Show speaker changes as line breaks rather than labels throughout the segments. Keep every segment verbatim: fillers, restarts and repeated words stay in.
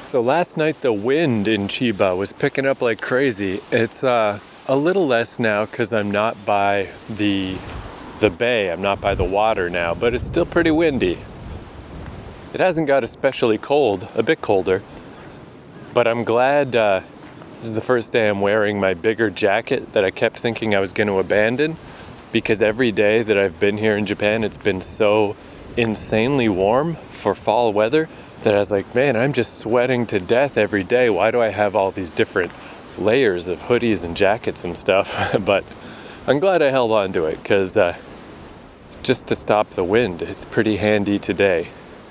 So last night the wind in Chiba was picking up like crazy. It's uh, a little less now because I'm not by the the bay. I'm not by the water now, but it's still pretty windy. It hasn't got especially cold, a bit colder, but I'm glad uh, this is the first day I'm wearing my bigger jacket that I kept thinking I was going to abandon, because every day that I've been here in Japan, it's been so insanely warm for fall weather that I was like, man, I'm just sweating to death every day. Why do I have all these different layers of hoodies and jackets and stuff? But I'm glad I held on to it, because uh, just to stop the wind, it's pretty handy today.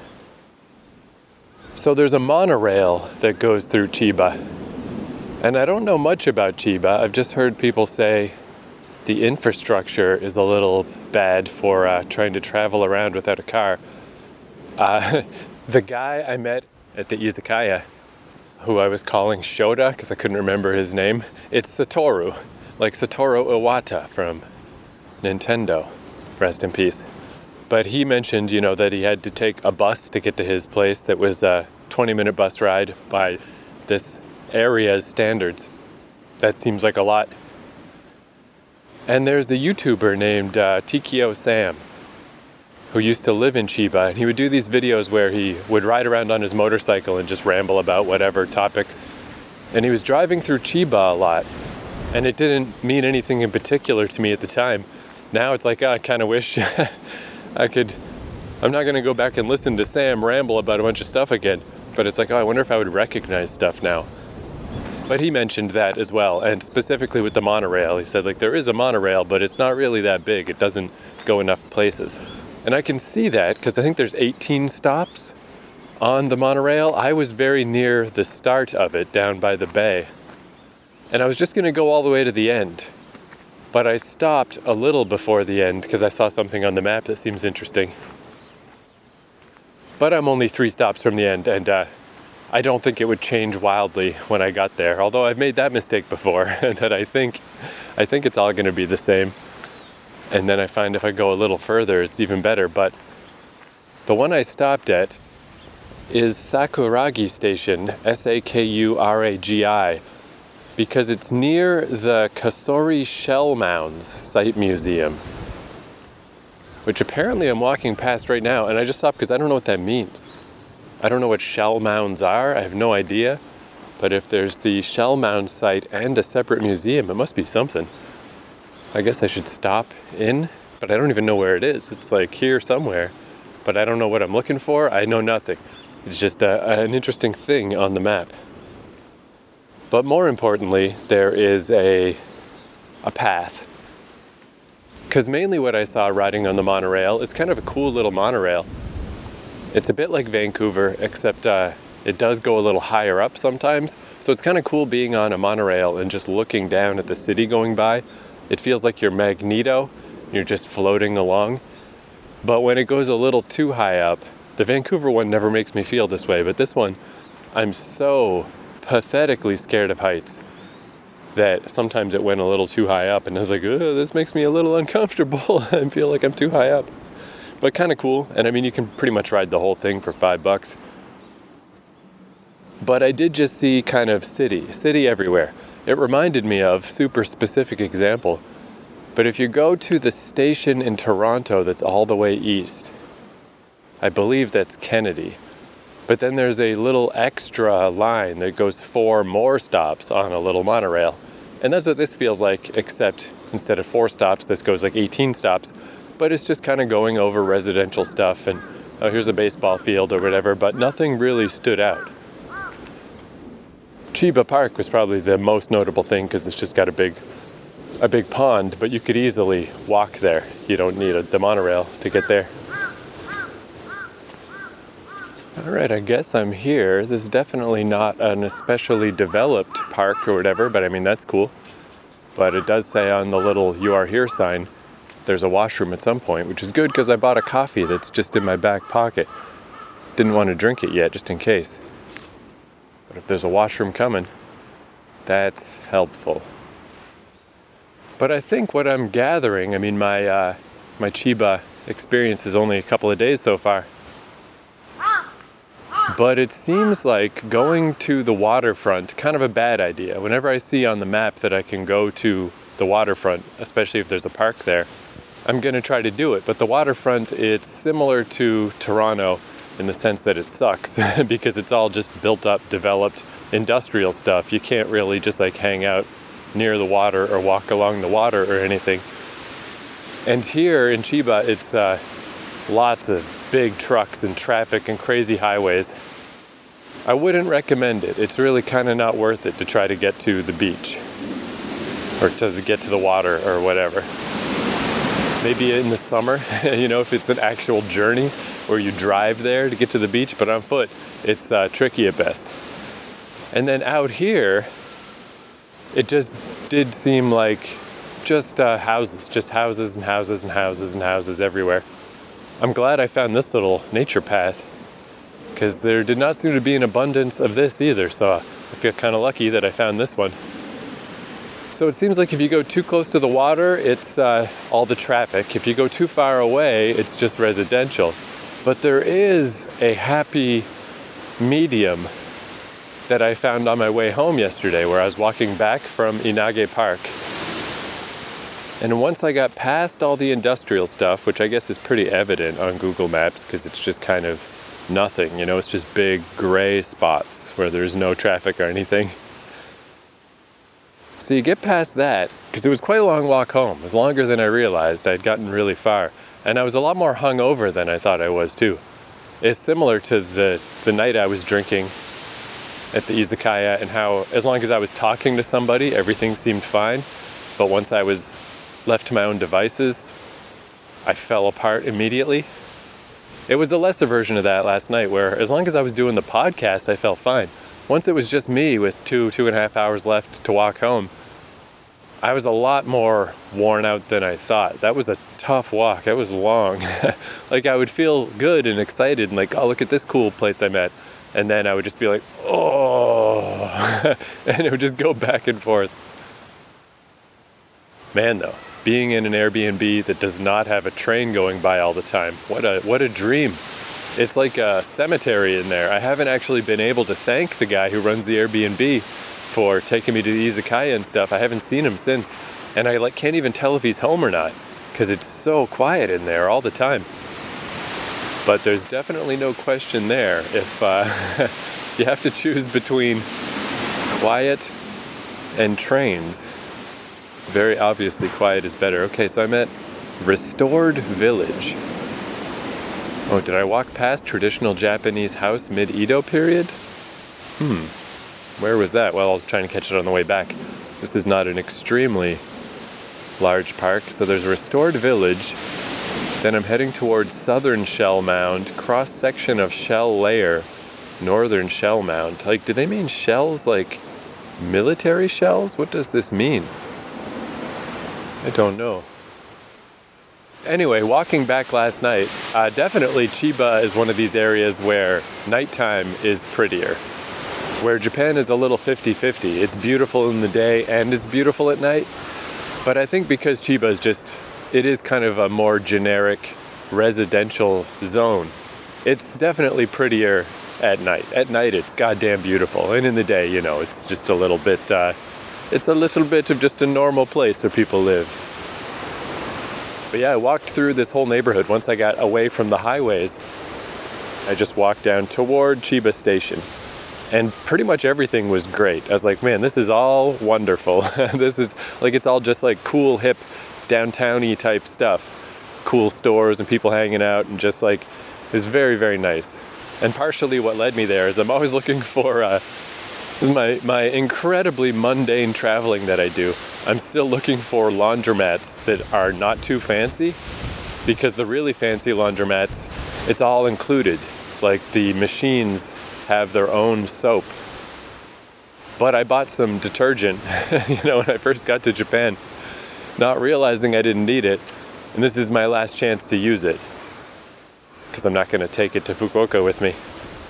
So there's a monorail that goes through Chiba. And I don't know much about Chiba. I've just heard people say the infrastructure is a little bad for uh, trying to travel around without a car. Uh, the guy I met at the izakaya, who I was calling Shota because I couldn't remember his name, it's Satoru, like Satoru Iwata from Nintendo, rest in peace. But he mentioned, you know, that he had to take a bus to get to his place that was a twenty minute bus ride by this area's standards. That seems like a lot. And there's a YouTuber named uh, Tikio Sam, who used to live in Chiba, and he would do these videos where he would ride around on his motorcycle and just ramble about whatever topics. And he was driving through Chiba a lot, and it didn't mean anything in particular to me at the time. Now it's like, oh, I kind of wish I could, I'm not going to go back and listen to Sam ramble about a bunch of stuff again, but it's like, oh, I wonder if I would recognize stuff now. But he mentioned that as well, and specifically with the monorail. He said, like, there is a monorail, but it's not really that big. It doesn't go enough places. And I can see that because I think there's eighteen stops on the monorail. I was very near the start of it down by the bay. And I was just going to go all the way to the end. But I stopped a little before the end because I saw something on the map that seems interesting. But I'm only three stops from the end, and uh, I don't think it would change wildly when I got there. Although I've made that mistake before, that I think, I think it's all going to be the same. And then I find if I go a little further, it's even better. But the one I stopped at is Sakuragi Station, S A K U R A G I, because it's near the Kasori Shell Mounds Site Museum, which apparently I'm walking past right now, and I just stopped because I don't know what that means. I don't know what shell mounds are. I have no idea. But if there's the shell mound site and a separate museum, it must be something. I guess I should stop in, but I don't even know where it is. It's like here somewhere, but I don't know what I'm looking for. I know nothing. It's just a, an interesting thing on the map. But more importantly, there is a a path. Because mainly what I saw riding on the monorail, it's kind of a cool little monorail. It's a bit like Vancouver, except uh, it does go a little higher up sometimes. So it's kind of cool being on a monorail and just looking down at the city going by. It feels like you're Magneto, you're just floating along. But when it goes a little too high up, the Vancouver one never makes me feel this way, but this one, I'm so pathetically scared of heights that sometimes it went a little too high up, and I was like, oh, this makes me a little uncomfortable. I feel like I'm too high up. But kind of cool, and I mean, you can pretty much ride the whole thing for five bucks. But I did just see kind of city, city everywhere. It reminded me of, super specific example, but if you go to the station in Toronto that's all the way east, I believe that's Kennedy, but then there's a little extra line that goes four more stops on a little monorail, and that's what this feels like, except instead of four stops, this goes like eighteen stops, but it's just kind of going over residential stuff, and oh, here's a baseball field or whatever, but nothing really stood out. Chiba Park was probably the most notable thing because it's just got a big a big pond, but you could easily walk there. You don't need a, the monorail to get there. Alright, I guess I'm here. This is definitely not an especially developed park or whatever, but I mean, that's cool. But it does say on the little "You Are Here" sign, there's a washroom at some point, which is good because I bought a coffee that's just in my back pocket. Didn't want to drink it yet, just in case. But if there's a washroom coming, that's helpful. But I think what I'm gathering, I mean, my uh, my Chiba experience is only a couple of days so far. But it seems like going to the waterfront, kind of a bad idea. Whenever I see on the map that I can go to the waterfront, especially if there's a park there, I'm going to try to do it. But the waterfront, it's similar to Toronto in the sense that it sucks because it's all just built up, developed industrial stuff. You can't really just like hang out near the water or walk along the water or anything. And here in Chiba, it's uh, lots of big trucks and traffic and crazy highways. I wouldn't recommend it. It's really kind of not worth it to try to get to the beach or to get to the water or whatever. Maybe in the summer, you know, if it's an actual journey where you drive there to get to the beach, but on foot, it's uh, tricky at best. And then out here, it just did seem like just uh, houses, just houses and houses and houses and houses everywhere. I'm glad I found this little nature path because there did not seem to be an abundance of this either. So I feel kind of lucky that I found this one. So it seems like if you go too close to the water, it's uh, all the traffic. If you go too far away, it's just residential. But there is a happy medium that I found on my way home yesterday where I was walking back from Inage Park. And once I got past all the industrial stuff, which I guess is pretty evident on Google Maps because it's just kind of nothing, you know, it's just big gray spots where there's no traffic or anything. So you get past that, because it was quite a long walk home. It was longer than I realized. I'd gotten really far. And I was a lot more hungover than I thought I was too. It's similar to the, the night I was drinking at the izakaya and how as long as I was talking to somebody, everything seemed fine. But once I was left to my own devices, I fell apart immediately. It was a lesser version of that last night where as long as I was doing the podcast, I felt fine. Once it was just me with two, two and a half hours left to walk home, I was a lot more worn out than I thought. That was a tough walk. That was long. Like I would feel good and excited and like, oh, look at this cool place I'm at. And then I would just be like, oh, and it would just go back and forth. Man, though, being in an Airbnb that does not have a train going by all the time, what a what a dream. It's like a cemetery in there. I haven't actually been able to thank the guy who runs the Airbnb for taking me to the izakaya and stuff. I haven't seen him since. And I like can't even tell if he's home or not because it's so quiet in there all the time. But there's definitely no question there. If uh, you have to choose between quiet and trains, very obviously quiet is better. Okay, so I'm at Restored Village. Oh, did I walk past traditional Japanese house mid-Edo period? Hmm, where was that? Well, I'll try and catch it on the way back. This is not an extremely large park. So there's Restored Village. Then I'm heading towards Southern Shell Mound, cross-section of Shell Layer, Northern Shell Mound. Like, do they mean shells like military shells? What does this mean? I don't know. Anyway, walking back last night, uh, definitely Chiba is one of these areas where nighttime is prettier. Where Japan is a little fifty-fifty. It's beautiful in the day and it's beautiful at night. But I think because Chiba is just, it is kind of a more generic residential zone, it's definitely prettier at night. At night it's goddamn beautiful. And in the day, you know, it's just a little bit, uh, it's a little bit of just a normal place where people live. But yeah, I walked through this whole neighborhood. Once I got away from the highways, I just walked down toward Chiba Station. And pretty much everything was great. I was like, man, this is all wonderful. This is like, it's all just like cool, hip, downtown-y type stuff. Cool stores and people hanging out and just like, it was very, very nice. And partially what led me there is I'm always looking for, uh, this is my, my incredibly mundane traveling that I do. I'm still looking for laundromats that are not too fancy, because the really fancy laundromats, it's all included. Like the machines have their own soap. But I bought some detergent, you know, when I first got to Japan, not realizing I didn't need it. And this is my last chance to use it, because I'm not going to take it to Fukuoka with me.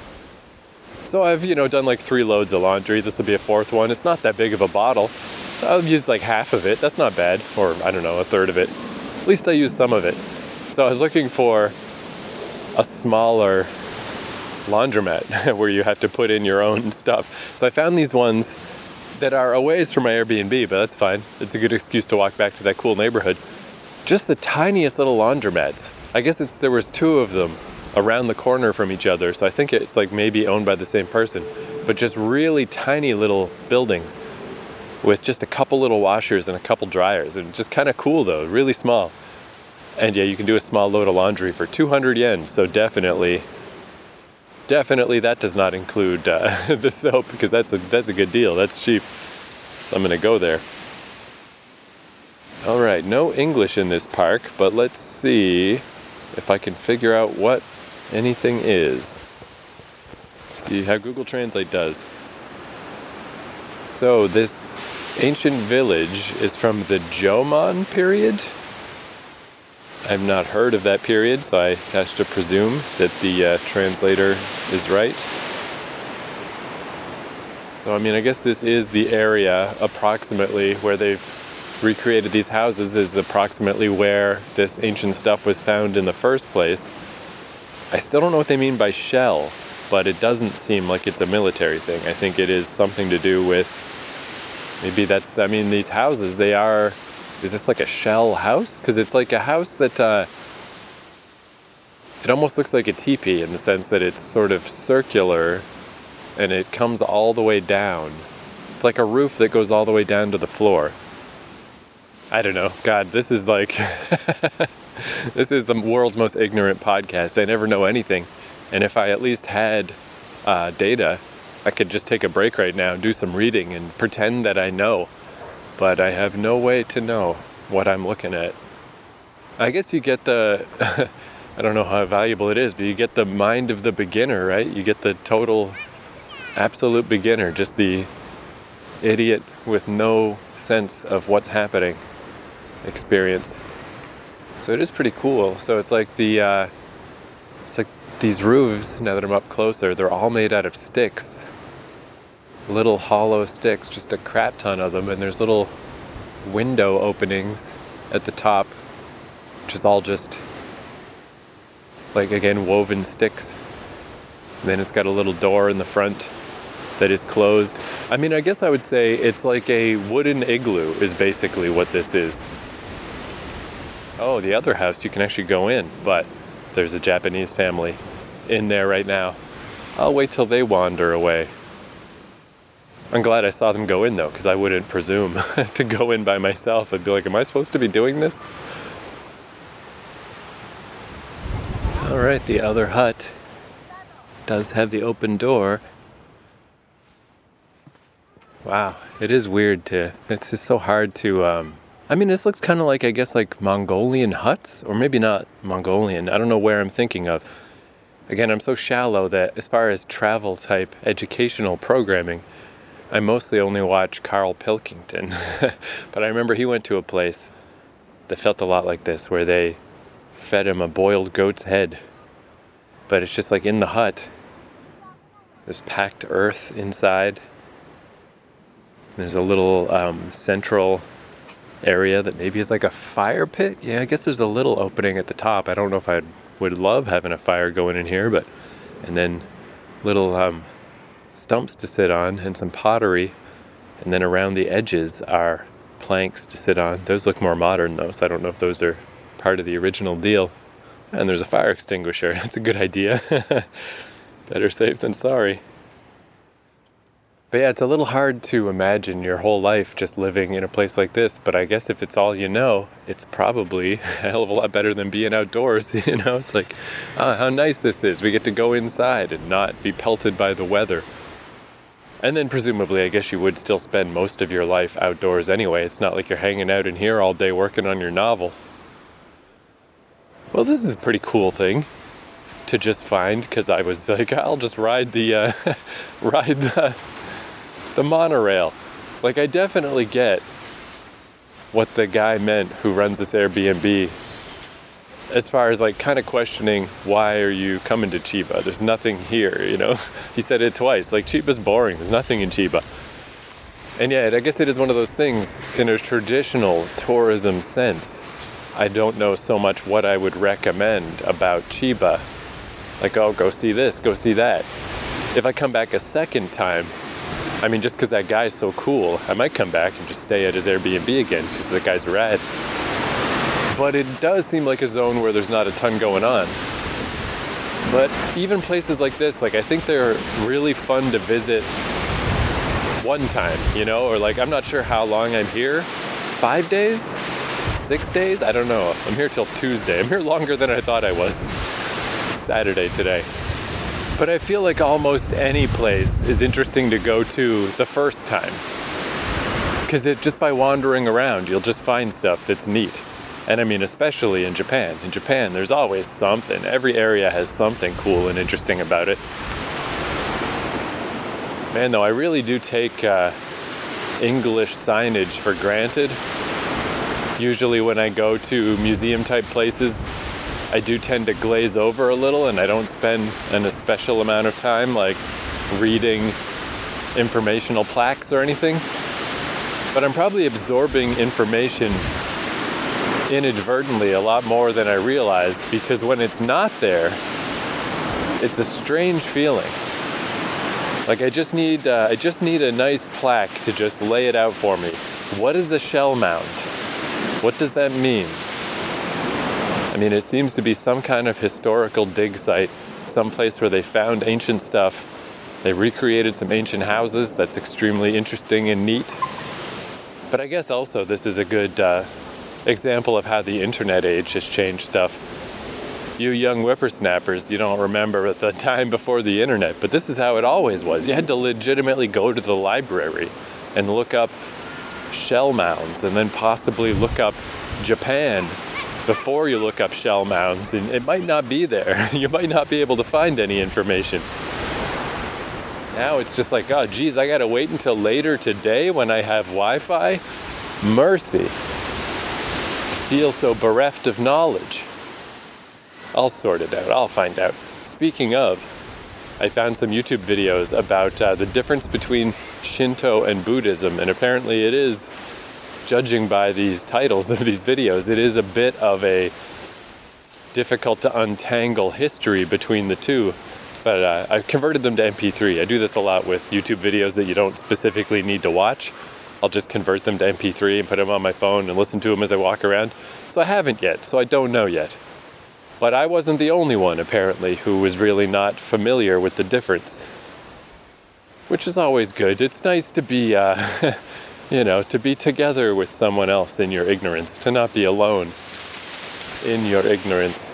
So I've, you know, done like three loads of laundry. This will be a fourth one. It's not that big of a bottle. I'll use like half of it. That's not bad. Or I don't know, a third of it. At least I used some of it. So I was looking for a smaller laundromat where you have to put in your own stuff. So I found these ones that are a ways from my Airbnb, but that's fine. It's a good excuse to walk back to that cool neighborhood. Just the tiniest little laundromats. I guess it's there was two of them around the corner from each other, so I think it's like maybe owned by the same person, but just really tiny little buildings with just a couple little washers and a couple dryers, and just kind of cool though, really small. And yeah, you can do a small load of laundry for two hundred yen, so definitely, definitely that does not include uh, the soap, because that's a, that's a good deal, that's cheap. So I'm gonna go there. All right, no English in this park, but let's see if I can figure out what anything is. See how Google Translate does. So this ancient village is from the Jomon period. I've not heard of that period, so I have to presume that the uh, translator is right. So I mean, I guess this is the area approximately where they've recreated these houses, is approximately where this ancient stuff was found in the first place. I still don't know what they mean by shell, but it doesn't seem like it's a military thing. I think it is something to do with, maybe that's, I mean, these houses, they are, is this like a shell house? Because it's like a house that, uh, it almost looks like a teepee in the sense that it's sort of circular and it comes all the way down. It's like a roof that goes all the way down to the floor. I don't know. God, this is like, this is the world's most ignorant podcast. I never know anything. And if I at least had uh, data, I could just take a break right now and do some reading and pretend that I know. But I have no way to know what I'm looking at. I guess you get the, I don't know how valuable it is, but you get the mind of the beginner, right? You get the total, absolute beginner, just the idiot with no sense of what's happening experience. So it is pretty cool. So it's like the, uh, it's like these roofs, now that I'm up closer, they're all made out of sticks. Little hollow sticks, just a crap ton of them, and there's little window openings at the top, which is all just, like, again, woven sticks. And then it's got a little door in the front that is closed. I mean, I guess I would say it's like a wooden igloo is basically what this is. Oh, the other house you can actually go in, but there's a Japanese family in there right now. I'll wait till they wander away. I'm glad I saw them go in though, because I wouldn't presume to go in by myself. I'd be like, am I supposed to be doing this? All right, the other hut does have the open door. Wow, it is weird to, it's just so hard to, um, I mean, this looks kind of like, I guess, like Mongolian huts, or maybe not Mongolian. I don't know where I'm thinking of. Again, I'm so shallow that as far as travel type educational programming, I mostly only watch Carl Pilkington. But I remember he went to a place that felt a lot like this, where they fed him a boiled goat's head. But it's just like in the hut, there's packed earth inside. There's a little um, central area that maybe is like a fire pit. Yeah, I guess there's a little opening at the top. I don't know if I would love having a fire going in here, but, and then little um, stumps to sit on and some pottery. And then around the edges are planks to sit on. Those look more modern though, so I don't know if those are part of the original deal. And there's a fire extinguisher. That's a good idea. Better safe than sorry. But yeah, it's a little hard to imagine your whole life just living in a place like this, but I guess if it's all you know, it's probably a hell of a lot better than being outdoors, you know? It's like, oh, how nice this is. We get to go inside and not be pelted by the weather. And then presumably, I guess you would still spend most of your life outdoors anyway. It's not like you're hanging out in here all day working on your novel. Well, this is a pretty cool thing to just find, because I was like, I'll just ride the, uh, ride the... the monorail. Like, I definitely get what the guy meant who runs this Airbnb as far as like kind of questioning, why are you coming to Chiba? There's nothing here, you know? He said it twice, like, Chiba's boring, there's nothing in Chiba. And yet, I guess it is one of those things, in a traditional tourism sense, I don't know so much what I would recommend about Chiba. Like, oh, go see this, go see that. If I come back a second time, I mean, just because that guy's so cool, I might come back and just stay at his Airbnb again because the guy's rad. But it does seem like a zone where there's not a ton going on. But even places like this, like I think they're really fun to visit one time, you know, or like I'm not sure how long I'm here. Five days? Six days? I don't know. I'm here till Tuesday. I'm here longer than I thought I was. Saturday today. But I feel like almost any place is interesting to go to the first time. Because it just by wandering around, you'll just find stuff that's neat. And I mean, especially in Japan. In Japan, there's always something. Every area has something cool and interesting about it. Man, though, I really do take uh, English signage for granted. Usually when I go to museum-type places, I do tend to glaze over a little, and I don't spend an special amount of time, like, reading informational plaques or anything. But I'm probably absorbing information inadvertently a lot more than I realized, because when it's not there, it's a strange feeling. Like I just need, uh, I just need a nice plaque to just lay it out for me. What is a shell mound? What does that mean? I mean, it seems to be some kind of historical dig site, some place where they found ancient stuff. They recreated some ancient houses. That's extremely interesting and neat. But I guess also this is a good uh, example of how the internet age has changed stuff. You young whippersnappers, you don't remember at the time before the internet, but this is how it always was. You had to legitimately go to the library and look up shell mounds and then possibly look up Japan before you look up shell mounds, and it might not be there. You might not be able to find any information. Now it's just like, oh geez, I gotta wait until later today when I have Wi-Fi? Mercy. I feel so bereft of knowledge. I'll sort it out. I'll find out. Speaking of, I found some YouTube videos about uh, the difference between Shinto and Buddhism, and apparently it is, judging by these titles of these videos, it is a bit of a difficult to untangle history between the two. But uh, I've converted them to M P three. I do this a lot with YouTube videos that you don't specifically need to watch. I'll just convert them to M P three and put them on my phone and listen to them as I walk around. So I haven't yet, so I don't know yet. But I wasn't the only one, apparently, who was really not familiar with the difference. Which is always good. It's nice to be, uh, you know, to be together with someone else in your ignorance, to not be alone in your ignorance.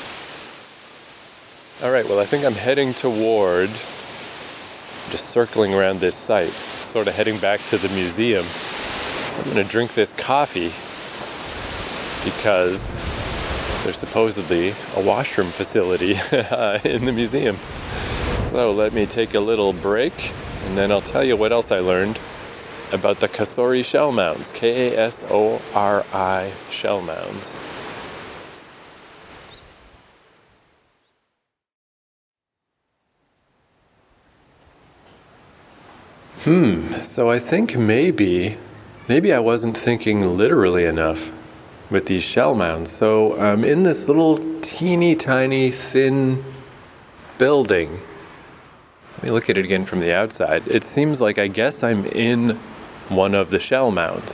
All right, well, I think I'm heading toward, just circling around this site, sort of heading back to the museum. So I'm going to drink this coffee because there's supposedly a washroom facility in the museum. So let me take a little break, and then I'll tell you what else I learned about the Kasori shell mounds. K A S O R I shell mounds. Hmm, so I think maybe, maybe I wasn't thinking literally enough with these shell mounds. So I'm in this little teeny tiny thin building. Let me look at it again from the outside. It seems like I guess I'm in one of the shell mounds.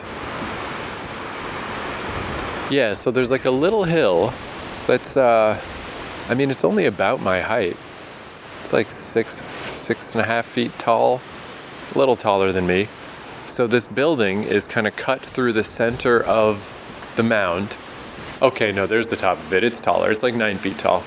Yeah, so there's like a little hill that's, uh, I mean, it's only about my height. It's like six, six and a half feet tall, a little taller than me. So this building is kind of cut through the center of the mound. Okay, no, there's the top of it. It's taller. It's like nine feet tall.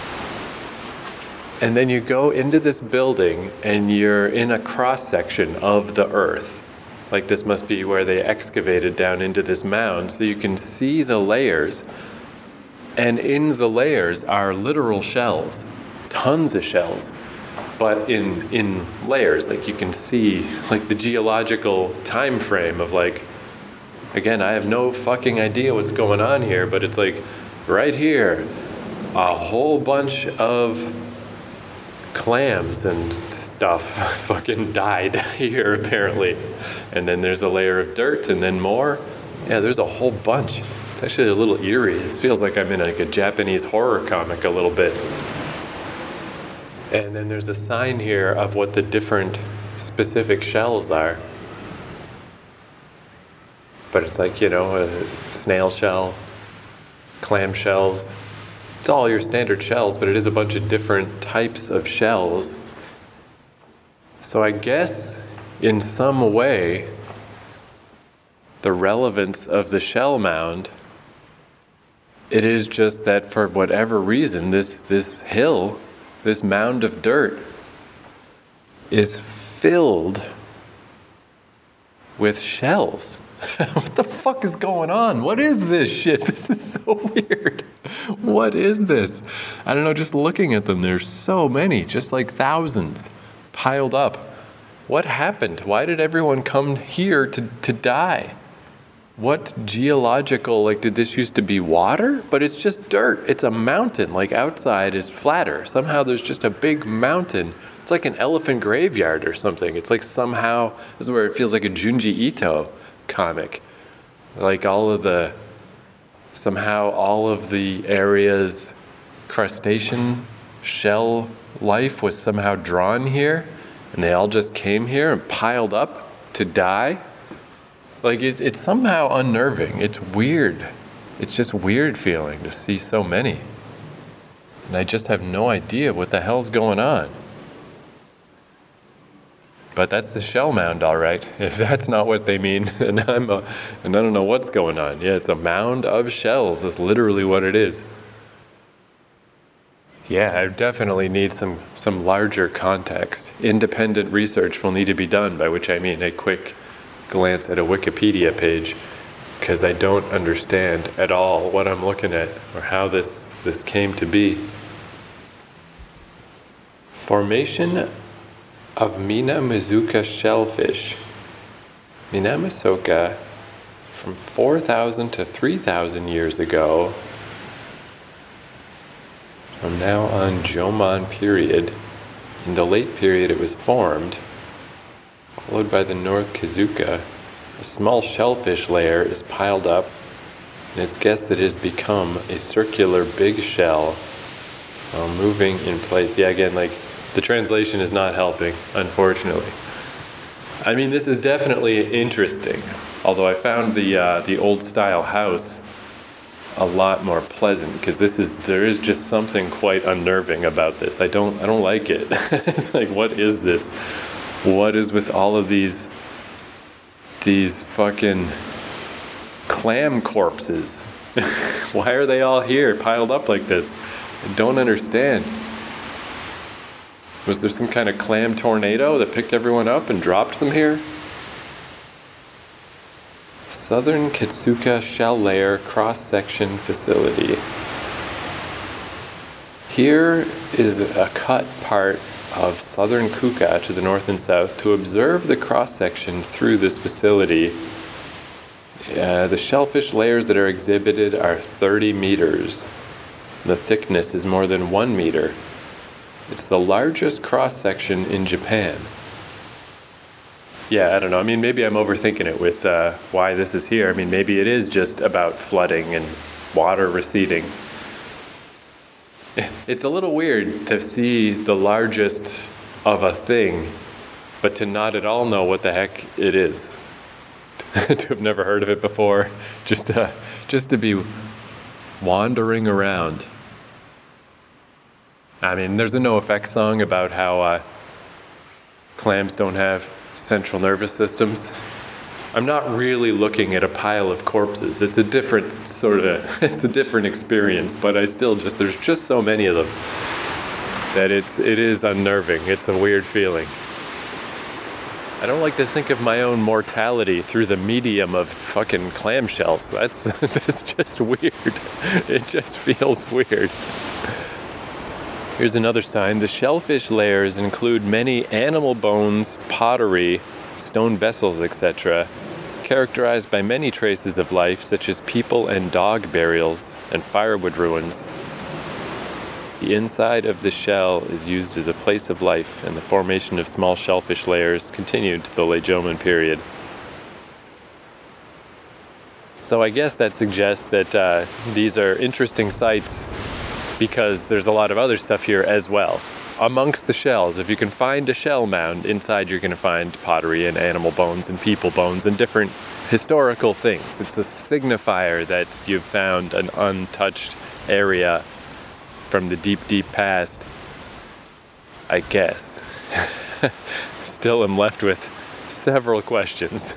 And then you go into this building and you're in a cross section of the earth. Like this must be where they excavated down into this mound, so you can see the layers. And in the layers are literal shells, tons of shells, but in in layers. Like you can see like the geological time frame of like, again, I have no fucking idea what's going on here, but it's like right here, a whole bunch of clams and stuff fucking died here apparently. And then there's a layer of dirt and then more. Yeah, there's a whole bunch. It's actually a little eerie. This feels like I'm in like a Japanese horror comic a little bit. And then there's a sign here of what the different specific shells are. But it's like, you know, a snail shell, clam shells. It's all your standard shells, but it is a bunch of different types of shells. So I guess in some way, the relevance of the shell mound, it is just that for whatever reason, this, this hill, this mound of dirt, is filled with shells. What the fuck is going on? What is this shit? This is so weird. What is this? I don't know, just looking at them, there's so many, just like thousands piled up. What happened? Why did everyone come here to, to die? What geological, like, did this used to be water? But it's just dirt. It's a mountain. Like, outside is flatter. Somehow there's just a big mountain. It's like an elephant graveyard or something. It's like somehow, this is where it feels like a Junji Ito comic. Like all of the, somehow all of the area's crustacean shell life was somehow drawn here, and they all just came here and piled up to die. Like it's it's somehow unnerving. It's weird. It's just weird feeling to see so many. And I just have no idea what the hell's going on. But that's the shell mound, all right. If that's not what they mean, then I'm a, and I don't know what's going on. Yeah, it's a mound of shells. That's literally what it is. Yeah, I definitely need some, some larger context. Independent research will need to be done, by which I mean a quick glance at a Wikipedia page, because I don't understand at all what I'm looking at or how this, this came to be. Formation of Minamizuka shellfish. Minamizuka, from four thousand to three thousand years ago, from now on Jomon period. In the late period it was formed, followed by the North Kizuka. A small shellfish layer is piled up, and it's guessed that it has become a circular big shell while moving in place. Yeah, again, like, the translation is not helping, unfortunately. I mean, this is definitely interesting, although I found the uh, the old style house a lot more pleasant, because this is there is just something quite unnerving about this. I don't I don't like it. Like, what is this? What is with all of these these fucking clam corpses? Why are they all here piled up like this? I don't understand. Was there some kind of clam tornado that picked everyone up and dropped them here? Southern Kitsuka Shell Layer Cross-Section Facility. Here is a cut part of Southern Kuka to the north and south to observe the cross-section through this facility. Uh, the shellfish layers that are exhibited are thirty meters. The thickness is more than one meter. It's the largest cross-section in Japan. Yeah, I don't know. I mean, maybe I'm overthinking it with uh, why this is here. I mean, maybe it is just about flooding and water receding. It's a little weird to see the largest of a thing, but to not at all know what the heck it is. To have never heard of it before, just uh, just to be wandering around. I mean, there's a NoFX song about how uh, clams don't have central nervous systems. I'm not really looking at a pile of corpses. It's a different sort of, it's a different experience, but I still just, there's just so many of them that it's, it is unnerving. It's a weird feeling. I don't like to think of my own mortality through the medium of fucking clamshells. That's, that's just weird. It just feels weird. Here's another sign. The shellfish layers include many animal bones, pottery, stone vessels, et cetera, characterized by many traces of life, such as people and dog burials and firewood ruins. The inside of the shell is used as a place of life, and the formation of small shellfish layers continued to the late Jomon period. So I guess that suggests that uh, these are interesting sites because there's a lot of other stuff here as well. amongst the shells, if you can find a shell mound, inside you're going to find pottery and animal bones and people bones and different historical things. It's a signifier that you've found an untouched area from the deep, deep past, I guess. Still am left with several questions.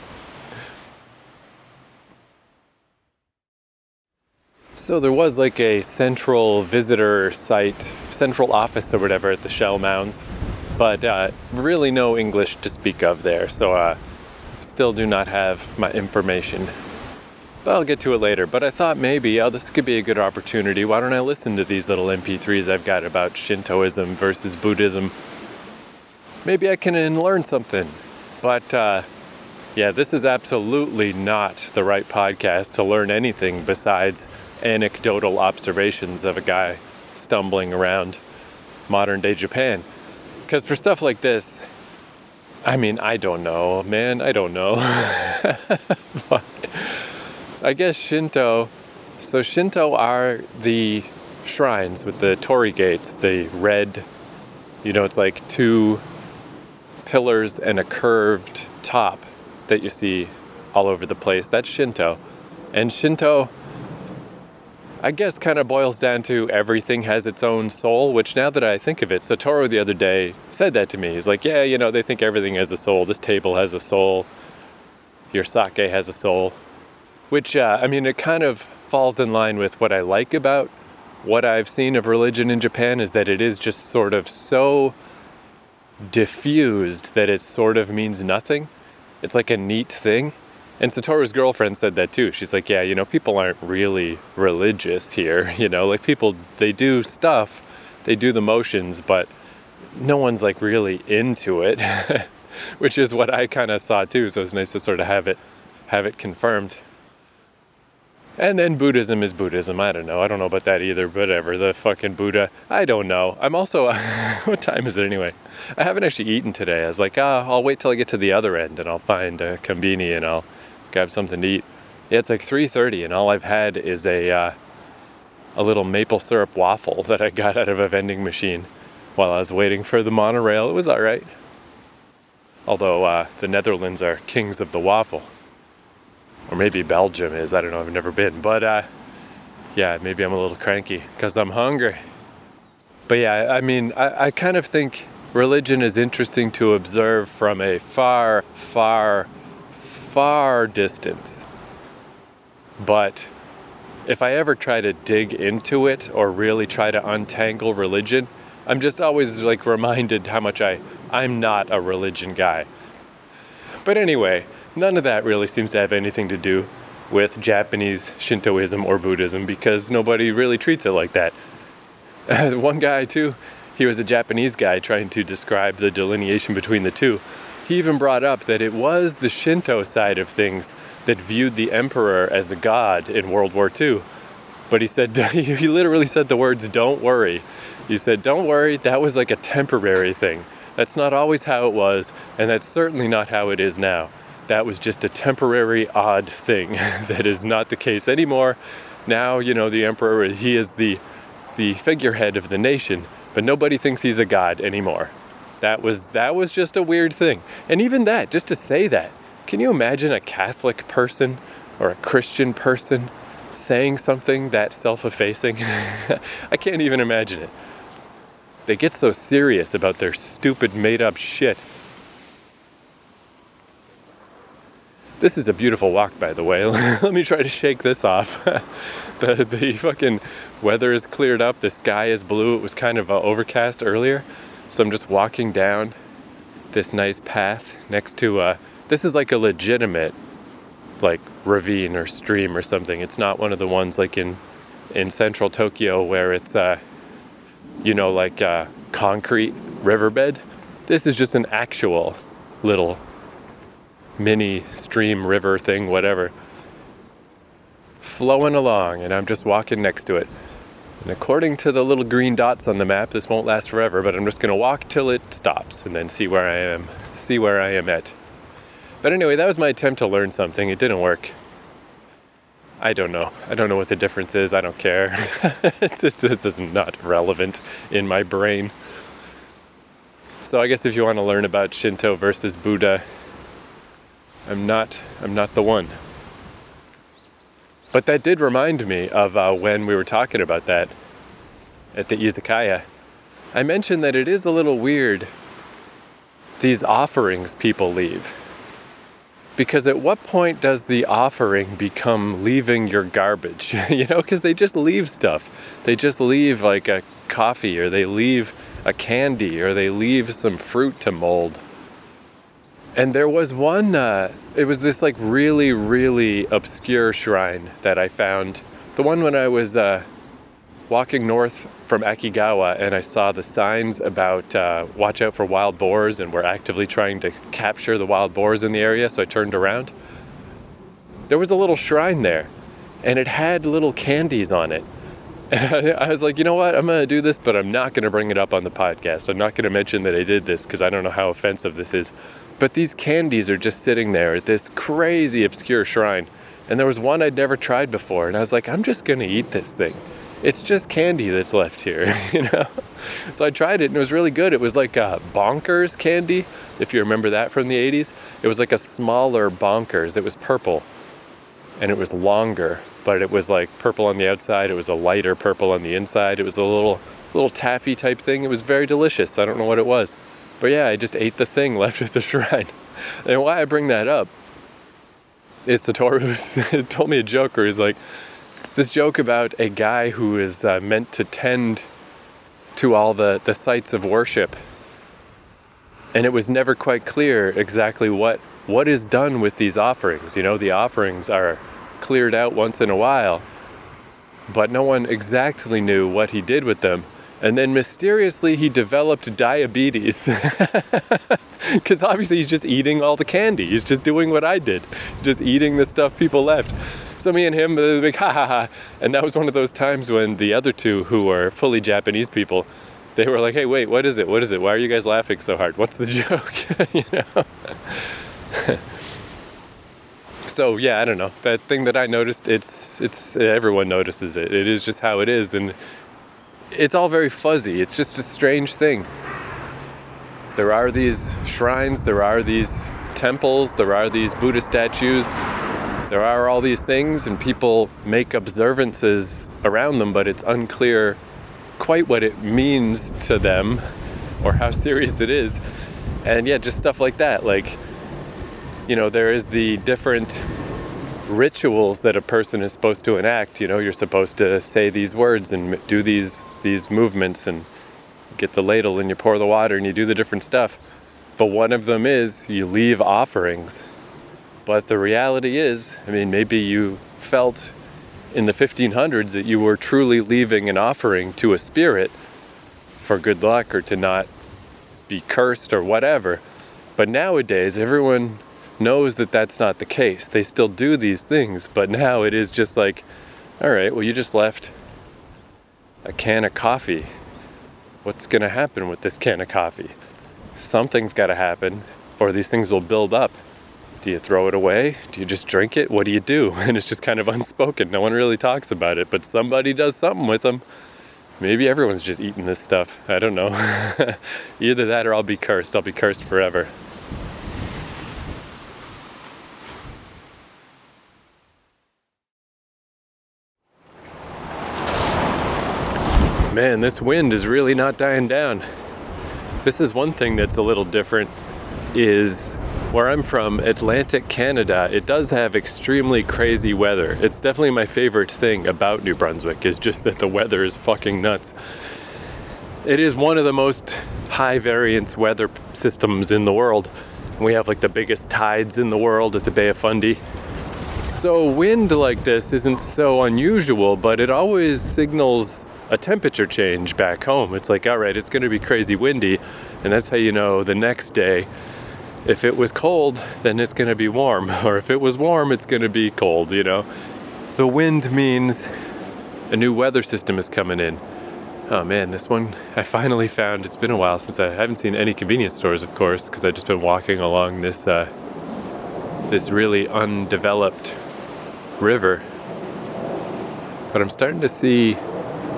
So there was like a central visitor site, central office or whatever at the shell mounds, but uh, really no English to speak of there, so uh, still do not have my information. But I'll get to it later. But I thought maybe, oh, this could be a good opportunity. Why don't I listen to these little M P threes I've got about Shintoism versus Buddhism? Maybe I can learn something. But uh, yeah, this is absolutely not the right podcast to learn anything besides anecdotal observations of a guy stumbling around modern day Japan. Because for stuff like this, I mean, I don't know, man, I don't know. But I guess Shinto, so Shinto are the shrines with the torii gates, the red, you know, it's like two pillars and a curved top that you see all over the place. That's Shinto. And Shinto, I guess, kind of boils down to everything has its own soul, which now that I think of it, Satoru the other day said that to me. He's like, yeah, you know, they think everything has a soul. This table has a soul. Your sake has a soul. Which, uh, I mean, it kind of falls in line with what I like about what I've seen of religion in Japan, is that it is just sort of so diffused that it sort of means nothing. It's like a neat thing. And Satoru's girlfriend said that too. She's like, yeah, you know, people aren't really religious here. You know, like people, they do stuff, they do the motions, but no one's like really into it, which is what I kind of saw too. So it's nice to sort of have it, have it confirmed. And then Buddhism is Buddhism. I don't know. I don't know about that either. Whatever. The fucking Buddha. I don't know. I'm also, what time is it anyway? I haven't actually eaten today. I was like, ah, I'll wait till I get to the other end and I'll find a kombini and I'll grab something to eat. Yeah, it's like three thirty and all I've had is a uh, a little maple syrup waffle that I got out of a vending machine while I was waiting for the monorail. It was all right. Although uh, the Netherlands are kings of the waffle. Or maybe Belgium is. I don't know. I've never been. But uh, yeah, maybe I'm a little cranky because I'm hungry. But yeah, I mean, I, I kind of think religion is interesting to observe from a far, far, far distance. But if I ever try to dig into it or really try to untangle religion, I'm just always like reminded how much I, I'm not a religion guy. But anyway, none of that really seems to have anything to do with Japanese Shintoism or Buddhism because nobody really treats it like that. One guy too, he was a Japanese guy trying to describe the delineation between the two. He even brought up that it was the Shinto side of things that viewed the emperor as a god in World War Two. But he said, he literally said the words, "Don't worry." He said, "Don't worry, that was like a temporary thing. That's not always how it was, and that's certainly not how it is now. That was just a temporary, odd thing. That is not the case anymore. Now, you know, the emperor, he is the the figurehead of the nation, but nobody thinks he's a god anymore. That was that was just a weird thing." And even that, just to say that, can you imagine a Catholic person or a Christian person saying something that self-effacing? I can't even imagine it. They get so serious about their stupid made-up shit. This is a beautiful walk, by the way. Let me try to shake this off. the the fucking weather is cleared up. The sky is blue. It was kind of uh, overcast earlier. So I'm just walking down this nice path next to, uh, this is like a legitimate, like, ravine or stream or something. It's not one of the ones like in, in central Tokyo where it's, uh, you know, like uh, concrete riverbed. This is just an actual little mini stream, river thing, whatever, flowing along, and I'm just walking next to it. And according to the little green dots on the map, this won't last forever, but I'm just going to walk till it stops and then see where I am, see where I am at. But anyway, that was my attempt to learn something. It didn't work. I don't know. I don't know what the difference is. I don't care. It's just, this is not relevant in my brain. So I guess if you want to learn about Shinto versus Buddha, I'm not, I'm not the one. But that did remind me of uh, when we were talking about that at the izakaya. I mentioned that it is a little weird, these offerings people leave. Because at what point does the offering become leaving your garbage? You know, because they just leave stuff. They just leave like a coffee, or they leave a candy, or they leave some fruit to mold. And there was one, uh, it was this like really, really obscure shrine that I found. The one when I was uh, walking north from Akigawa, and I saw the signs about uh, watch out for wild boars, and we're actively trying to capture the wild boars in the area, so I turned around. There was a little shrine there, and it had little candies on it. And I was like, you know what, I'm going to do this, but I'm not going to bring it up on the podcast. I'm not going to mention that I did this, because I don't know how offensive this is. But these candies are just sitting there at this crazy obscure shrine. And there was one I'd never tried before, and I was like, I'm just going to eat this thing. It's just candy that's left here, you know? So I tried it, and it was really good. It was like a Bonkers candy, if you remember that from the eighties. It was like a smaller Bonkers. It was purple, and it was longer, but it was like purple on the outside. It was a lighter purple on the inside. It was a little little taffy type thing. It was very delicious. I don't know what it was. But yeah, I just ate the thing left at the shrine. And why I bring that up is Satoru told me a joke where he's like, this joke about a guy who is uh, meant to tend to all the, the sites of worship. And it was never quite clear exactly what, what is done with these offerings. You know, the offerings are cleared out once in a while, but no one exactly knew what he did with them. And then mysteriously he developed diabetes. Because obviously he's just eating all the candy. He's just doing what I did. Just eating the stuff people left. So me and him, the big ha ha ha. And that was one of those times when the other two, who are fully Japanese people, they were like, hey, wait, what is it? What is it? Why are you guys laughing so hard? What's the joke? You know? So yeah, I don't know. That thing that I noticed, it's, it's, everyone notices it. It is just how it is. And it's all very fuzzy. It's just a strange thing. There are these shrines, there are these temples, there are these Buddha statues, there are all these things, and people make observances around them, but it's unclear quite what it means to them or how serious it is. And yeah, just stuff like that. Like, you know, there is the different rituals that a person is supposed to enact. You know, you're supposed to say these words and do these these movements and get the ladle and you pour the water and you do the different stuff. But one of them is you leave offerings. But the reality is, I mean, maybe you felt in the fifteen hundreds that you were truly leaving an offering to a spirit for good luck or to not be cursed or whatever. But nowadays, everyone knows that that's not the case. They still do these things, but now it is just like, all right, well, you just left a can of coffee. What's going to happen with this can of coffee? Something's got to happen, or these things will build up. Do you throw it away? Do you just drink it? What do you do? And it's just kind of unspoken. No one really talks about it, but somebody does something with them. Maybe everyone's just eating this stuff. I don't know. Either that or I'll be cursed. I'll be cursed forever. Man, this wind is really not dying down. This is one thing that's a little different, is where I'm from, Atlantic Canada, it does have extremely crazy weather. It's definitely my favorite thing about New Brunswick, is just that the weather is fucking nuts. It is one of the most high variance weather systems in the world. We have like the biggest tides in the world at the Bay of Fundy. So wind like this isn't so unusual, but it always signals a temperature change back home. It's like, all right, it's going to be crazy windy, and that's how you know the next day, if it was cold, then it's going to be warm, or if it was warm, it's going to be cold, you know. The wind means a new weather system is coming in. Oh man, this one I finally found. It's been a while since I haven't seen any convenience stores, of course, because I've just been walking along this uh, this really undeveloped river. But I'm starting to see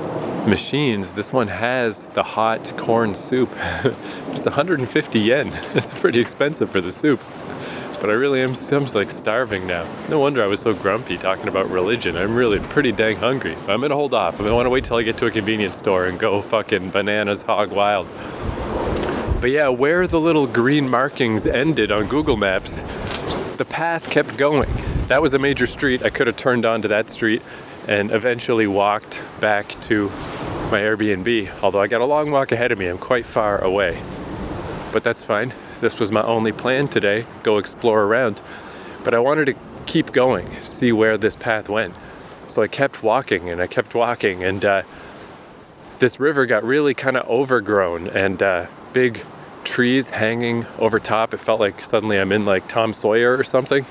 machines, this one has the hot corn soup. It's one hundred fifty yen. It's pretty expensive for the soup. But I really am I'm like starving now. No wonder I was so grumpy talking about religion. I'm really pretty dang hungry. But I'm gonna hold off. I want to wait till I get to a convenience store and go fucking bananas hog wild. But yeah, where the little green markings ended on Google Maps, the path kept going. That was a major street. I could have turned onto that street and eventually walked back to my Airbnb. Although I got a long walk ahead of me. I'm quite far away. But that's fine. This was my only plan today, go explore around. But I wanted to keep going, see where this path went. So I kept walking and I kept walking, and uh, this river got really kind of overgrown, and uh, big trees hanging over top. It felt like suddenly I'm in like Tom Sawyer or something.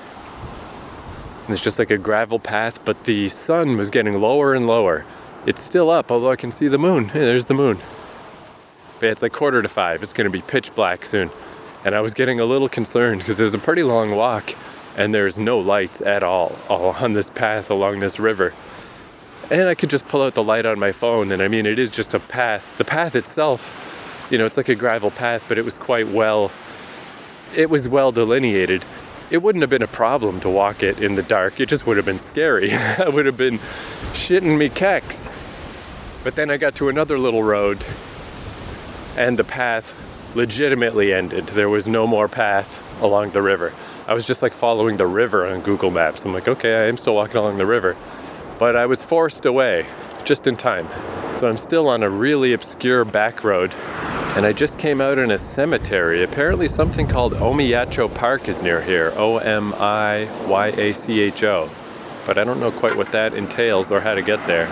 And it's just like a gravel path, but the sun was getting lower and lower. It's still up, although I can see the moon. Hey, there's the moon. But yeah, it's like quarter to five. It's gonna be pitch black soon. And I was getting a little concerned because it was a pretty long walk and there's no lights at all, all on this path along this river. And I could just pull out the light on my phone, and I mean, it is just a path. The path itself, you know, it's like a gravel path, but it was quite well, it was well delineated. It wouldn't have been a problem to walk it in the dark. It just would have been scary. I would have been shitting me kecks. But then I got to another little road and the path legitimately ended. There was no more path along the river. I was just like following the river on Google Maps. I'm like, okay, I am still walking along the river. But I was forced away just in time. So I'm still on a really obscure back road, and I just came out in a cemetery. Apparently something called Omiyacho Park is near here, O M I Y A C H O. But I don't know quite what that entails or how to get there.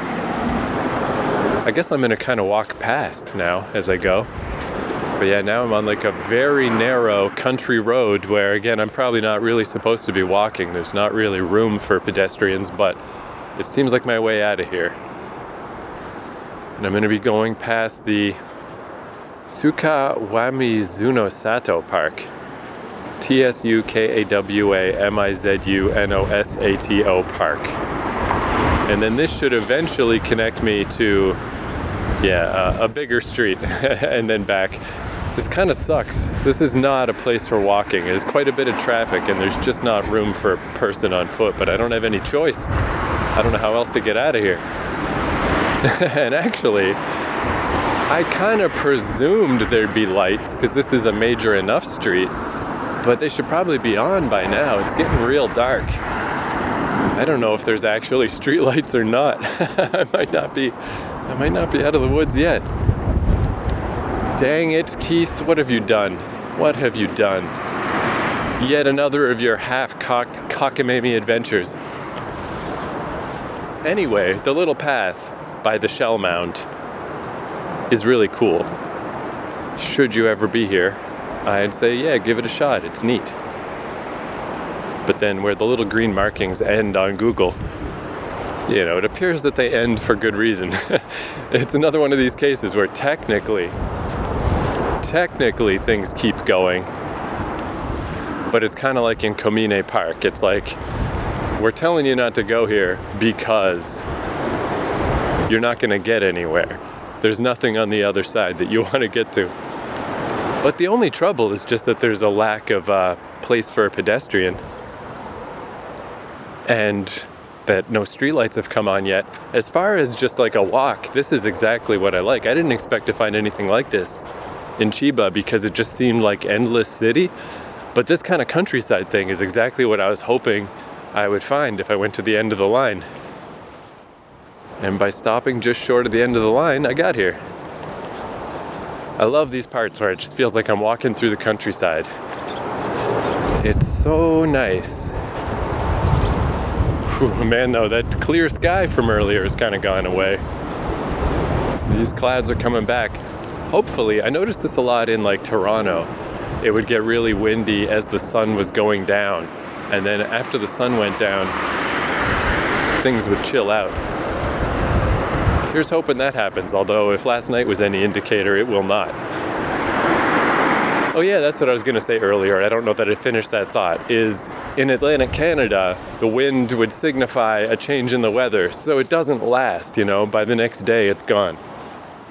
I guess I'm gonna kind of walk past now as I go. But yeah, now I'm on like a very narrow country road where, again, I'm probably not really supposed to be walking. There's not really room for pedestrians, but it seems like my way out of here. And I'm going to be going past the Tsukawamizuno Sato Park. T S U K A W A M I Z U N O S A T O Park. And then this should eventually connect me to, yeah, uh, a bigger street and then back. This kind of sucks. This is not a place for walking. There's quite a bit of traffic and there's just not room for a person on foot, but I don't have any choice. I don't know how else to get out of here. And actually, I kind of presumed there'd be lights because this is a major enough street, but they should probably be on by now. It's getting real dark. I don't know if there's actually street lights or not. I might not be, I might not be out of the woods yet. Dang it, Keith, what have you done? What have you done? Yet another of your half-cocked cockamamie adventures. Anyway, the little path by the shell mound is really cool. Should you ever be here, I'd say, yeah, give it a shot. It's neat. But then where the little green markings end on Google, you know, it appears that they end for good reason. It's another one of these cases where technically, technically things keep going, but it's kind of like in Komine Park. It's like, we're telling you not to go here because you're not going to get anywhere. There's nothing on the other side that you want to get to. But the only trouble is just that there's a lack of uh, place for a pedestrian, and that no streetlights have come on yet. As far as just like a walk, this is exactly what I like. I didn't expect to find anything like this in Chiba because it just seemed like endless city. But this kind of countryside thing is exactly what I was hoping I would find if I went to the end of the line. And by stopping just short of the end of the line, I got here. I love these parts where it just feels like I'm walking through the countryside. It's so nice. Whew, man, though, that clear sky from earlier has kind of gone away. These clouds are coming back. Hopefully, I noticed this a lot in like Toronto. It would get really windy as the sun was going down. And then after the sun went down, things would chill out. Here's hoping that happens, although if last night was any indicator, it will not. Oh yeah, that's what I was going to say earlier. I don't know that I finished that thought. Is in Atlantic Canada, the wind would signify a change in the weather, so it doesn't last, you know, by the next day it's gone.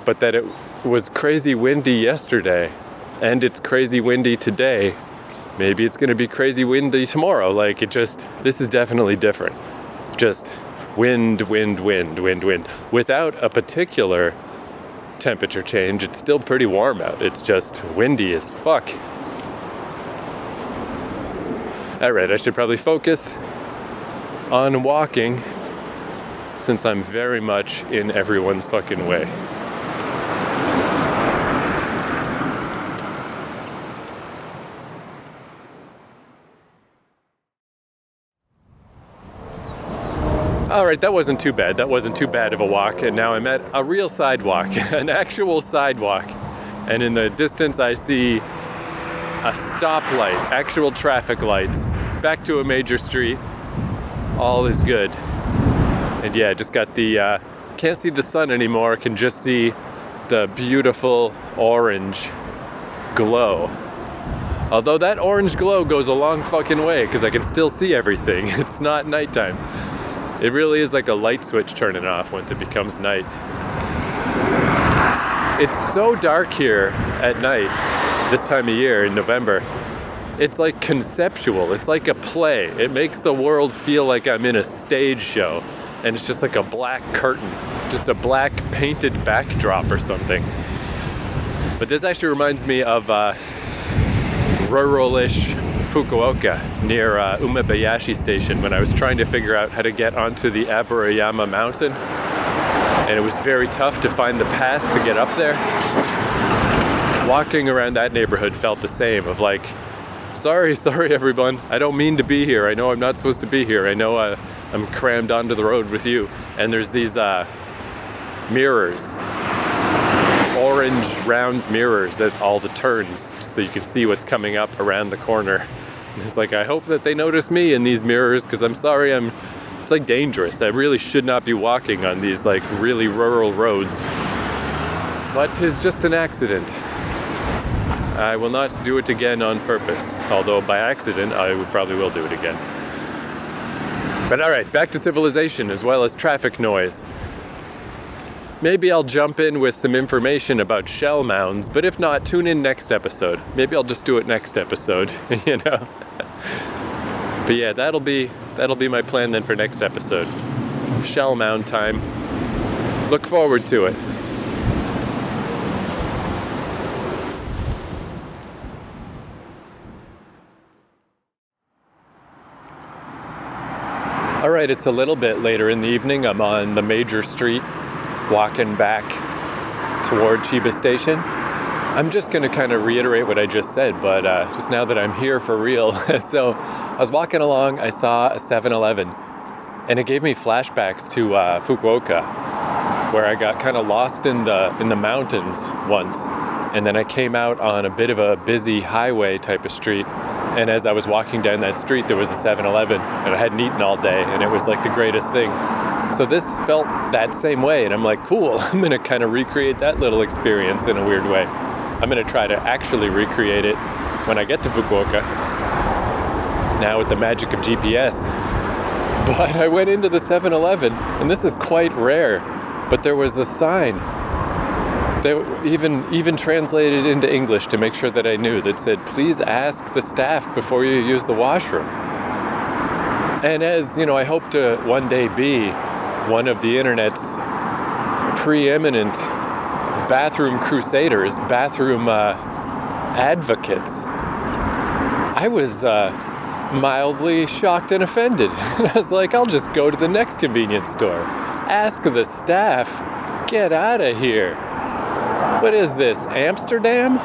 but that it was crazy windy yesterday and it's crazy windy today. Maybe it's going to be crazy windy tomorrow. Like it just, this is definitely different. Just wind, wind, wind, wind, wind. Without a particular temperature change, it's still pretty warm out. It's just windy as fuck. All right, I should probably focus on walking since I'm very much in everyone's fucking way. All right, that wasn't too bad. That wasn't too bad of a walk. And now I'm at a real sidewalk, an actual sidewalk. And in the distance, I see a stoplight, actual traffic lights, back to a major street. All is good. And yeah, just got the, uh, can't see the sun anymore. Can just see the beautiful orange glow. Although that orange glow goes a long fucking way because I can still see everything. It's not nighttime. It really is like a light switch turning off once it becomes night. It's so dark here at night, this time of year in November. It's like conceptual. It's like a play. It makes the world feel like I'm in a stage show. And it's just like a black curtain, just a black painted backdrop or something. But this actually reminds me of uh, rural-ish Fukuoka near uh, Umebayashi Station when I was trying to figure out how to get onto the Aburayama mountain, and it was very tough to find the path to get up there. Walking around that neighborhood felt the same, of like, sorry, sorry everyone, I don't mean to be here, I know I'm not supposed to be here, I know uh, I'm crammed onto the road with you. And there's these uh, mirrors, orange round mirrors at all the turns, so you can see what's coming up around the corner. And it's like, I hope that they notice me in these mirrors, because I'm sorry, I'm, it's like dangerous. I really should not be walking on these like really rural roads. But 'tis just an accident. I will not do it again on purpose, although by accident I would probably will do it again. But all right, back to civilization as well as traffic noise. Maybe I'll jump in with some information about shell mounds, but if not, tune in next episode. Maybe I'll just do it next episode, you know? But yeah, that'll be that'll be my plan then for next episode. Shell mound time. Look forward to it. All right, it's a little bit later in the evening. I'm on the major street, walking back toward Chiba Station. I'm just going to kind of reiterate what I just said, but uh, just now that I'm here for real. So I was walking along, I saw a seven eleven, and it gave me flashbacks to uh, Fukuoka, where I got kind of lost in the in the mountains once, and then I came out on a bit of a busy highway type of street, and as I was walking down that street, there was a seven eleven, and I hadn't eaten all day, and it was like the greatest thing. So this felt that same way, and I'm like, cool, I'm going to kind of recreate that little experience in a weird way. I'm going to try to actually recreate it when I get to Fukuoka, now with the magic of G P S. But I went into the seven eleven, and this is quite rare, but there was a sign that even, even translated into English to make sure that I knew, that said, please ask the staff before you use the washroom. And as, you know, I hope to one day be one of the internet's preeminent bathroom crusaders, bathroom uh, advocates, I was uh, mildly shocked and offended. And I was like, I'll just go to the next convenience store. Ask the staff. Get out of here. What is this, Amsterdam?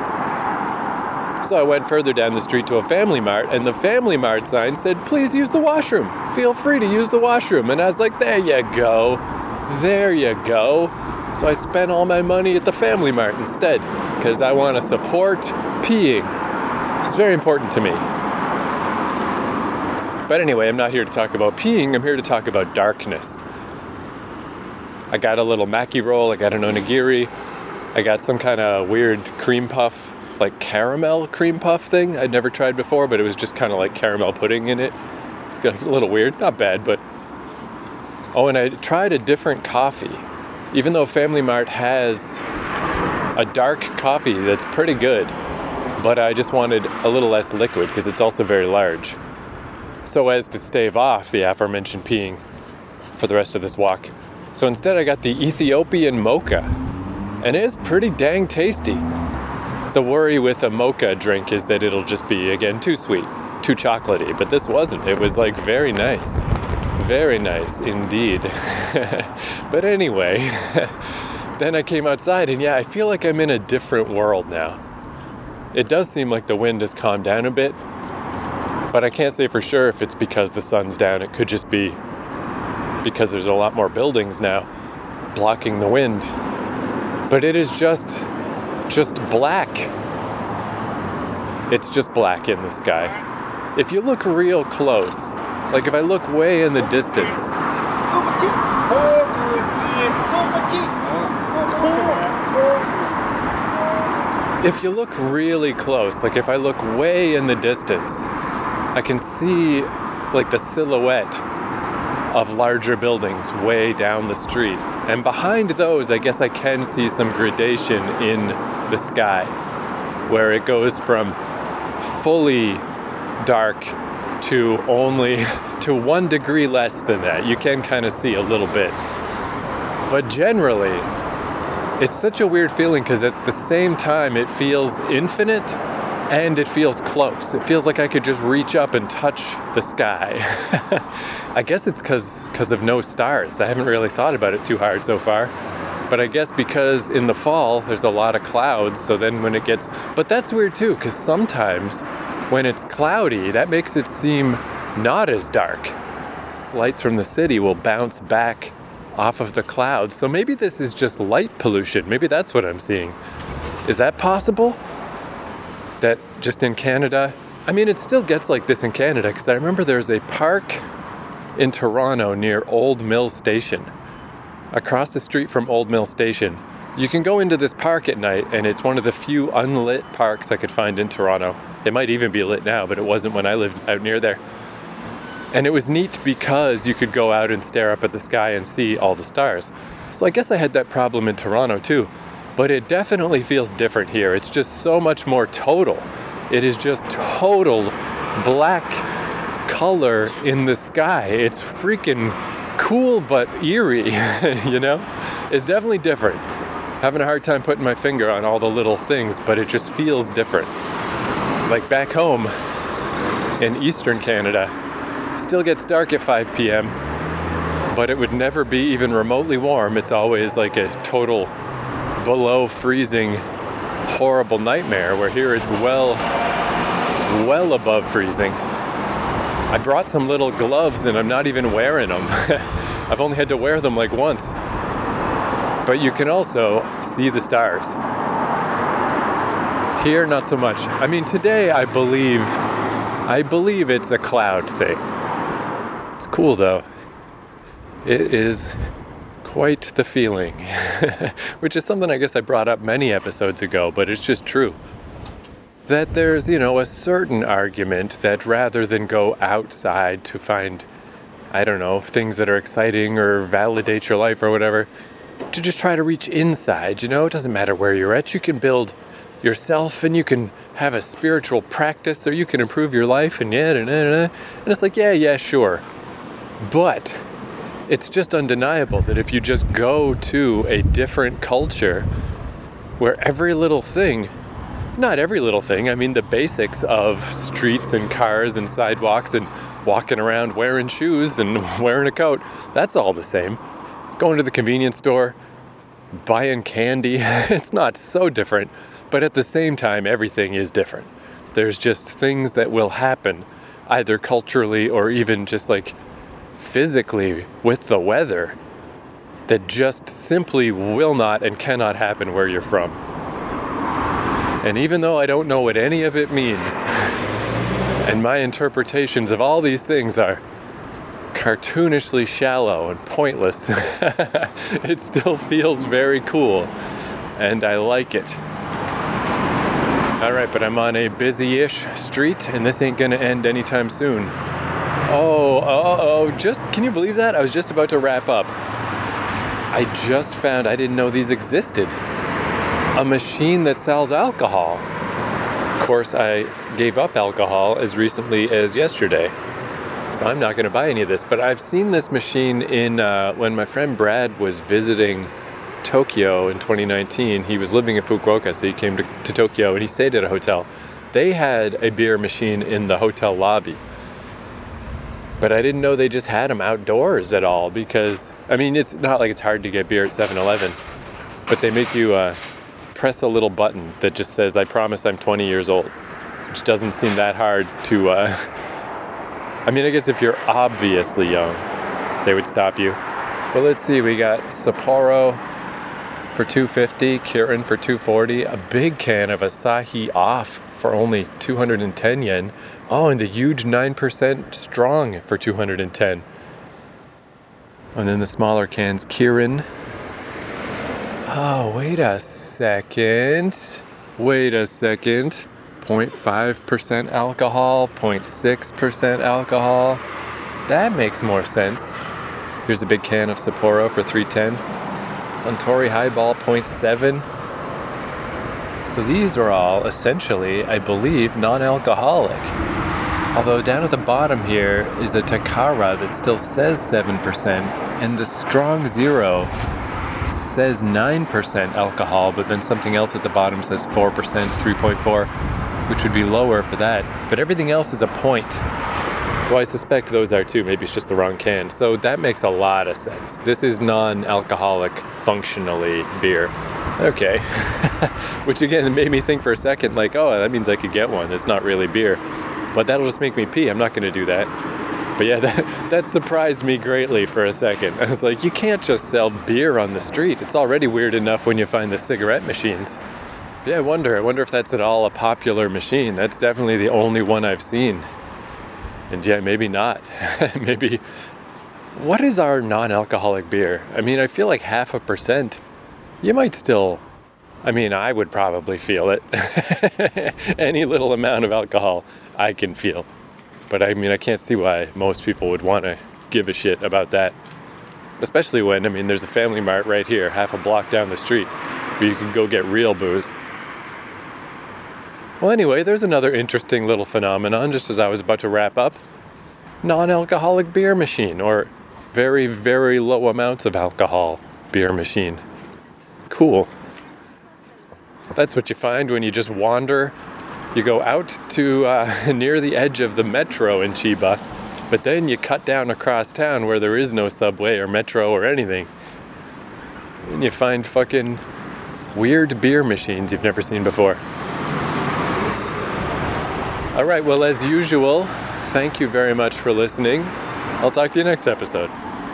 So I went further down the street to a Family Mart, and the Family Mart sign said, please use the washroom. Feel free to use the washroom. And I was like, there you go. There you go. So I spent all my money at the Family Mart instead, because I want to support peeing. It's very important to me. But anyway, I'm not here to talk about peeing. I'm here to talk about darkness. I got a little maki roll. I got an onigiri. I got some kind of weird cream puff, like caramel cream puff thing I'd never tried before, but it was just kind of like caramel pudding in it. It's got a little weird. Not bad, but... Oh, and I tried a different coffee. even though Family Mart has a dark coffee that's pretty good, but I just wanted a little less liquid because it's also very large, so as to stave off the aforementioned peeing for the rest of this walk. So instead I got the Ethiopian mocha, and it is pretty dang tasty. The worry with a mocha drink is that it'll just be, again, too sweet, too chocolatey, but this wasn't. It was like very nice. Very nice indeed. But anyway, then I came outside and yeah, I feel like I'm in a different world now. It does seem like the wind has calmed down a bit, but I can't say for sure if it's because the sun's down. It could just be because there's a lot more buildings now blocking the wind. But it is just, just black. It's just black in the sky. If you look real close, like if I look way in the distance, if you look really close, like if I look way in the distance, I can see like the silhouette of larger buildings way down the street. And behind those, I guess I can see some gradation in the sky, where it goes from fully dark to only to one degree less than that. You can kind of see a little bit. But generally, it's such a weird feeling because at the same time it feels infinite and it feels close. It feels like I could just reach up and touch the sky. I guess it's because because of no stars. I haven't really thought about it too hard so far. But I guess because in the fall there's a lot of clouds, so then when it gets... But that's weird too, because sometimes when it's cloudy, that makes it seem not as dark. Lights from the city will bounce back off of the clouds. So maybe this is just light pollution. Maybe that's what I'm seeing. Is that possible? That just in Canada? I mean, it still gets like this in Canada, because I remember there's a park in Toronto near Old Mill Station. Across the street from Old Mill Station. You can go into this park at night, and it's one of the few unlit parks I could find in Toronto. It might even be lit now, but it wasn't when I lived out near there. And it was neat because you could go out and stare up at the sky and see all the stars. So I guess I had that problem in Toronto too. But it definitely feels different here. It's just so much more total. It is just total black color in the sky. It's freaking cool but eerie, you know? It's definitely different. Having a hard time putting my finger on all the little things, but it just feels different. Like back home in Eastern Canada, still gets dark at five p.m., but it would never be even remotely warm. It's always like a total below freezing horrible nightmare, where here it's well well above freezing. I brought some little gloves and I'm not even wearing them. I've only had to wear them like once. But you can also see the stars. Here, not so much. I mean, today I believe I believe it's a cloud thing. It's cool though. It is quite the feeling, which is something I guess I brought up many episodes ago, but it's just true. That there's, you know, a certain argument that rather than go outside to find, I don't know, things that are exciting or validate your life or whatever, to just try to reach inside, you know? It doesn't matter where you're at. You can build yourself and you can have a spiritual practice, or you can improve your life, and yeah, and it's like, yeah, yeah, sure. But it's just undeniable that if you just go to a different culture where every little thing, not every little thing, I mean the basics of streets and cars and sidewalks and walking around wearing shoes and wearing a coat, that's all the same. Going to the convenience store, buying candy, it's not so different, but at the same time, everything is different. There's just things that will happen, either culturally or even just like physically with the weather, that just simply will not and cannot happen where you're from. And even though I don't know what any of it means, and my interpretations of all these things are cartoonishly shallow and pointless, it still feels very cool, and I like it. Alright, but I'm on a busy-ish street, and this ain't gonna end anytime soon. Oh, oh, oh, just, can you believe that? I was just about to wrap up. I just found, I didn't know these existed, a machine that sells alcohol. Of course, I gave up alcohol as recently as yesterday, so I'm not going to buy any of this. But I've seen this machine in, uh, when my friend Brad was visiting Tokyo in twenty nineteen. He was living in Fukuoka, so he came to, to Tokyo and he stayed at a hotel. They had a beer machine in the hotel lobby. But I didn't know they just had them outdoors at all because, I mean, it's not like it's hard to get beer at seven eleven, but they make you uh, press a little button that just says, I promise I'm twenty years old, which doesn't seem that hard to, uh, I mean, I guess if you're obviously young, they would stop you. But let's see, we got Sapporo for two fifty, Kirin for two forty, a big can of Asahi Off for only two hundred ten yen. Oh, and the huge nine percent strong for two hundred ten. And then the smaller cans, Kirin. Oh, wait a second. Wait a second. zero point five percent alcohol, zero point six percent alcohol. That makes more sense. Here's a big can of Sapporo for three ten. Suntory Highball zero point seven. So these are all essentially, I believe, non-alcoholic. Although down at the bottom here is a Takara that still says seven percent, and the Strong Zero says nine percent alcohol, but then something else at the bottom says four percent, three point four, which would be lower for that. But everything else is a point. So I suspect those are too. Maybe it's just the wrong can. So that makes a lot of sense. This is non-alcoholic, functionally, beer. Okay. Which again made me think for a second, like, oh, that means I could get one. It's not really beer. But that'll just make me pee. I'm not going to do that. But yeah, that, that surprised me greatly for a second. I was like, you can't just sell beer on the street. It's already weird enough when you find the cigarette machines. But yeah, I wonder. I wonder if that's at all a popular machine. That's definitely the only one I've seen. And yeah, maybe not. Maybe. What is our non-alcoholic beer? I mean, I feel like half a percent. You might still, I mean, I would probably feel it. Any little amount of alcohol I can feel. But I mean, I can't see why most people would want to give a shit about that. Especially when, I mean, there's a Family Mart right here, half a block down the street, where you can go get real booze. Well, anyway, there's another interesting little phenomenon, just as I was about to wrap up. Non-alcoholic beer machine, or very, very low amounts of alcohol beer machine. Cool. That's what you find when you just wander. You go out to uh, near the edge of the metro in Chiba, but then you cut down across town where there is no subway or metro or anything. And you find fucking weird beer machines you've never seen before. All right, well, as usual, thank you very much for listening. I'll talk to you next episode.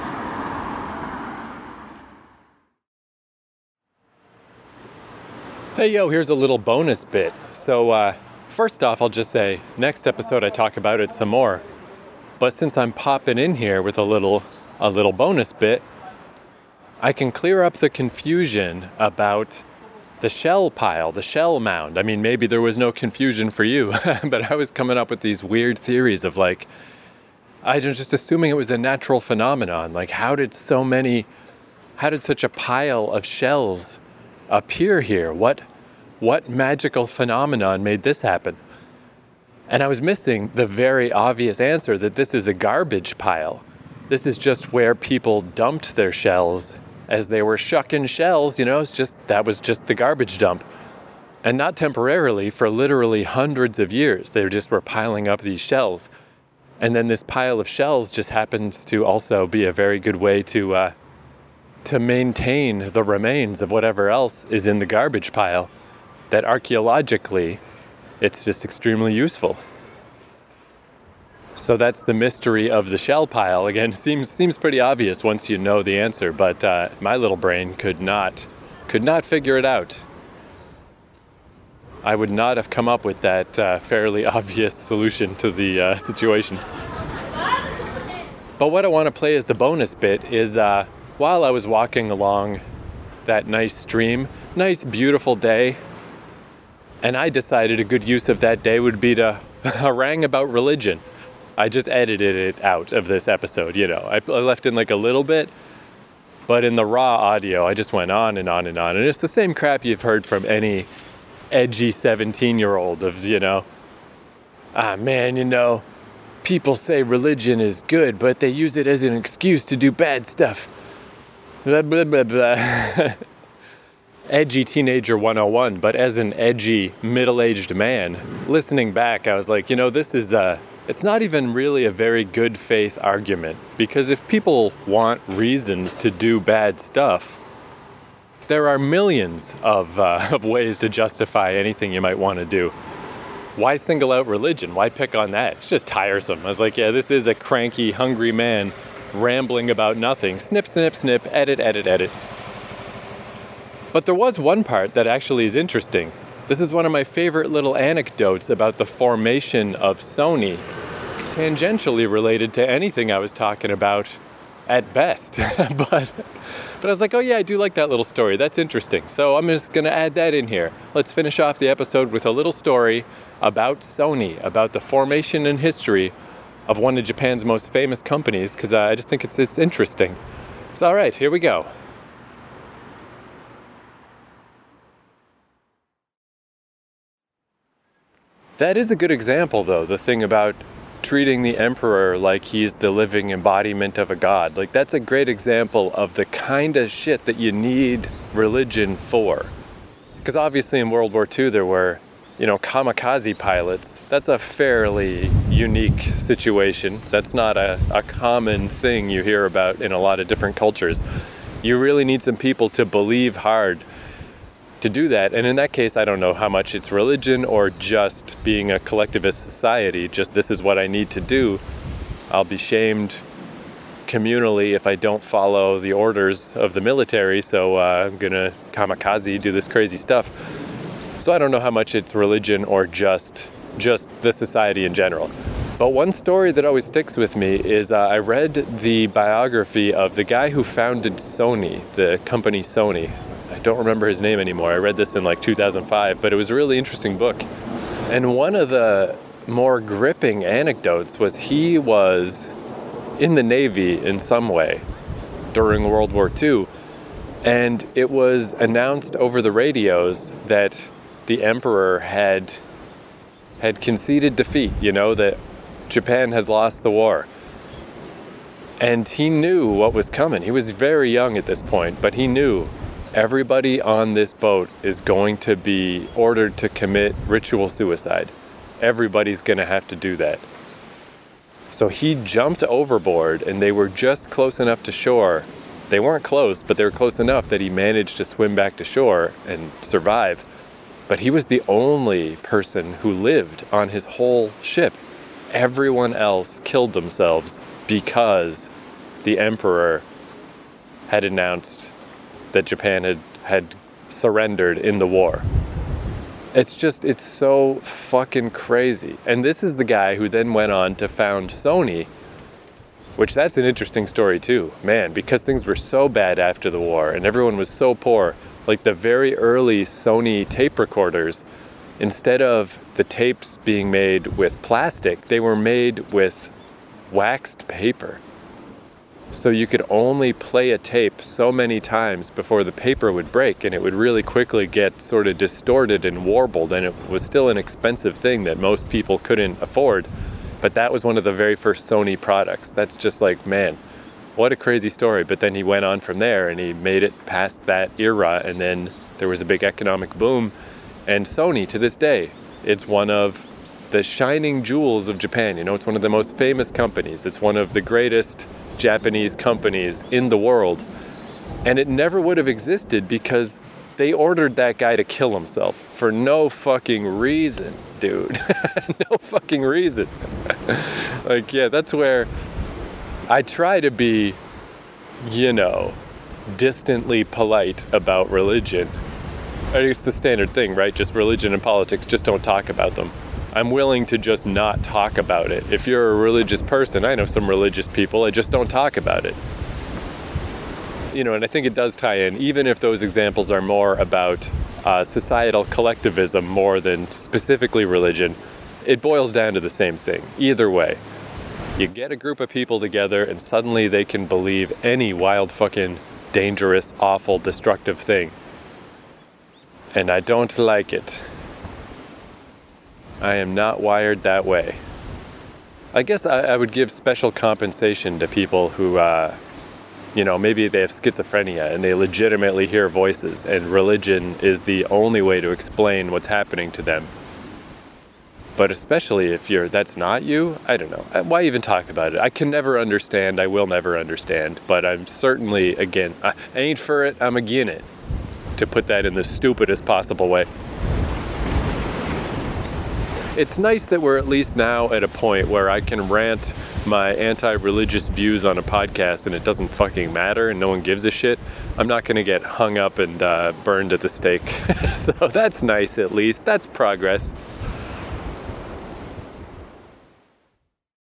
Hey, yo, here's a little bonus bit. So, uh, first off, I'll just say, next episode I talk about it some more. But since I'm popping in here with a little, a little bonus bit, I can clear up the confusion about the shell pile, the shell mound. I mean, maybe there was no confusion for you, but I was coming up with these weird theories of like, I was just assuming it was a natural phenomenon. Like, how did so many, how did such a pile of shells appear here? What, what magical phenomenon made this happen? And I was missing the very obvious answer that this is a garbage pile. This is just where people dumped their shells as they were shucking shells, you know, it's just, that was just the garbage dump. And not temporarily, for literally hundreds of years, they just were piling up these shells. And then this pile of shells just happens to also be a very good way to, uh, to maintain the remains of whatever else is in the garbage pile, that archaeologically, it's just extremely useful. So that's the mystery of the shell pile. Again, seems seems pretty obvious once you know the answer, but uh, my little brain could not could not figure it out. I would not have come up with that uh, fairly obvious solution to the uh, situation. But what I want to play as the bonus bit is uh, while I was walking along that nice stream, nice beautiful day, and I decided a good use of that day would be to harangue about religion. I just edited it out of this episode, you know. I left in like a little bit, But in the raw audio, I just went on and on and on. And it's the same crap you've heard from any edgy seventeen-year-old of, you know, ah, man, you know, people say religion is good, but they use it as an excuse to do bad stuff. Blah, blah, blah, blah. Edgy teenager one oh one, but as an edgy middle-aged man, listening back, I was like, you know, this is, uh, it's not even really a very good faith argument, because if people want reasons to do bad stuff, there are millions of, uh, of ways to justify anything you might want to do. Why single out religion? Why pick on that? It's just tiresome. I was like, yeah, this is a cranky, hungry man rambling about nothing. Snip, snip, snip, edit, edit, edit. But there was one part that actually is interesting. This is one of my favorite little anecdotes about the formation of Sony, tangentially related to anything I was talking about at best. but, but I was like, oh yeah, I do like that little story. That's interesting. So I'm just going to add that in here. Let's finish off the episode with a little story about Sony, about the formation and history of one of Japan's most famous companies, because uh, I just think it's it's interesting. So all right, here we go. That is a good example, though, the thing about treating the emperor like he's the living embodiment of a god. Like, that's a great example of the kind of shit that you need religion for. Because obviously in World War Two there were, you know, kamikaze pilots. That's a fairly unique situation. That's not a, a common thing you hear about in a lot of different cultures. You really need some people to believe hard to do that. And in that case, I don't know how much it's religion or just being a collectivist society. Just, this is what I need to do. I'll be shamed communally if I don't follow the orders of the military. So uh, I'm gonna kamikaze, do this crazy stuff. So I don't know how much it's religion or just just the society in general. But one story that always sticks with me is uh, I read the biography of the guy who founded Sony, the company Sony. I don't remember his name anymore. I read this in like two thousand five, but it was a really interesting book. And one of the more gripping anecdotes was he was in the Navy in some way during World War Two. And it was announced over the radios that the emperor had had conceded defeat, you know, that Japan had lost the war. And he knew what was coming. He was very young at this point, but he knew everybody on this boat is going to be ordered to commit ritual suicide. Everybody's going to have to do that. So he jumped overboard, and they were just close enough to shore. They weren't close, but they were close enough that he managed to swim back to shore and survive. But he was the only person who lived on his whole ship. Everyone else killed themselves because the emperor had announced that Japan had, had surrendered in the war. It's just, it's so fucking crazy. And this is the guy who then went on to found Sony, which that's an interesting story too. Man, because things were so bad after the war and everyone was so poor, like the very early Sony tape recorders, instead of the tapes being made with plastic, they were made with waxed paper. So you could only play a tape so many times before the paper would break, and it would really quickly get sort of distorted and warbled, and it was still an expensive thing that most people couldn't afford. But that was one of the very first Sony products. That's just like, man, what a crazy story. But then he went on from there and he made it past that era, and then there was a big economic boom. And Sony, to this day, it's one of the shining jewels of Japan. You know, it's one of the most famous companies. It's one of the greatest Japanese companies in the world. And it never would have existed because they ordered that guy to kill himself for no fucking reason, dude. No fucking reason. Like, yeah, that's where I try to be, you know, distantly polite about religion. I mean, it's the standard thing, right? Just religion and politics, just don't talk about them. I'm willing to just not talk about it. If you're a religious person, I know some religious people, I just don't talk about it. You know, and I think it does tie in, even if those examples are more about uh, societal collectivism more than specifically religion, it boils down to the same thing. Either way, you get a group of people together and suddenly they can believe any wild fucking dangerous, awful, destructive thing. And I don't like it. I am not wired that way. I guess I, I would give special compensation to people who, uh, you know, maybe they have schizophrenia and they legitimately hear voices, and religion is the only way to explain what's happening to them. But especially if you're, that's not you, I don't know. Why even talk about it? I can never understand, I will never understand, but I'm certainly, again, I ain't for it, I'm agin it, to put that in the stupidest possible way. It's nice that we're at least now at a point where I can rant my anti-religious views on a podcast and it doesn't fucking matter and no one gives a shit. I'm not going to get hung up and uh, burned at the stake. So that's nice at least. That's progress.